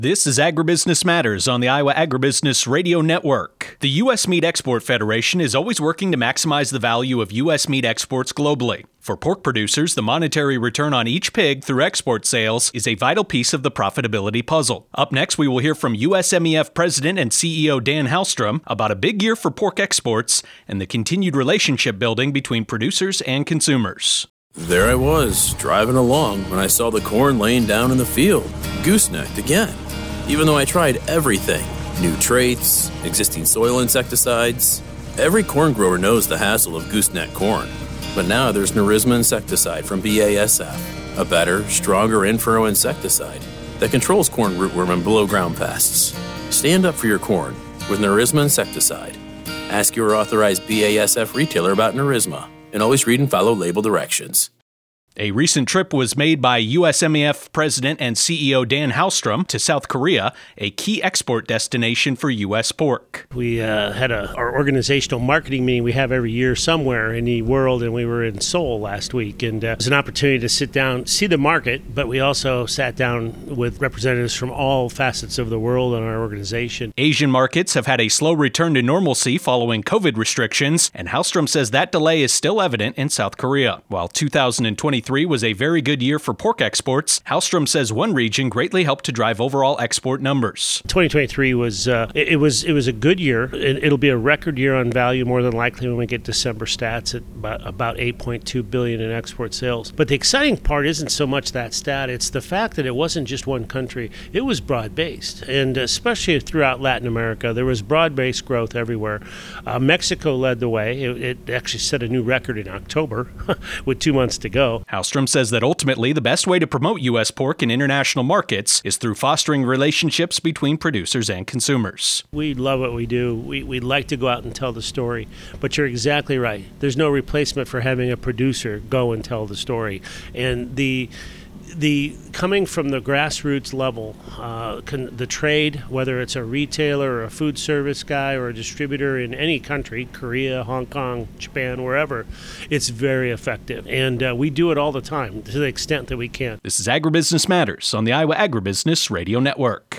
This is Agribusiness Matters on the Iowa Agribusiness Radio Network. The U.S. Meat Export Federation is always working to maximize the value of U.S. meat exports globally. For pork producers, the monetary return on each pig through export sales is a vital piece of the profitability puzzle. Up next, we will hear from USMEF President and CEO Dan Halstrom about a big year for pork exports and the continued relationship building between producers and consumers. There I was, driving along, when I saw the corn laying down in the field, goosenecked again. Even though I tried everything, new traits, existing soil insecticides, every corn grower knows the hassle of gooseneck corn. But now there's Nerisma insecticide from BASF, a better, stronger in-furrow insecticide that controls corn rootworm and below-ground pests. Stand up for your corn with Nerisma insecticide. Ask your authorized BASF retailer about Nerisma, and always read and follow label directions. A recent trip was made by USMEF President and CEO Dan Halstrom to South Korea, a key export destination for U.S. pork. We had our organizational marketing meeting we have every year somewhere in the world, and we were in Seoul last week. And it was an opportunity to sit down, see the market, but we also sat down with representatives from all facets of the world and our organization. Asian markets have had a slow return to normalcy following COVID restrictions, and Halstrom says that delay is still evident in South Korea. While 2023 was a very good year for pork exports, Halstrom says one region greatly helped to drive overall export numbers. 2023 was it was a good year. It'll be a record year on value, more than likely, when we get December stats at about $8.2 billion in export sales. But the exciting part isn't so much that stat; it's the fact that it wasn't just one country. It was broad-based, and especially throughout Latin America, there was broad-based growth everywhere. Mexico led the way. It actually set a new record in October, with 2 months to go. Halstrom says that ultimately the best way to promote U.S. pork in international markets is through fostering relationships between producers and consumers. We love what we do. We like to go out and tell the story, but you're exactly right. There's no replacement for having a producer go and tell the story. And the coming from the grassroots level, the trade, whether it's a retailer or a food service guy or a distributor in any country, Korea, Hong Kong, Japan, wherever, it's very effective. And we do it all the time to the extent that we can. This is Agribusiness Matters on the Iowa Agribusiness Radio Network.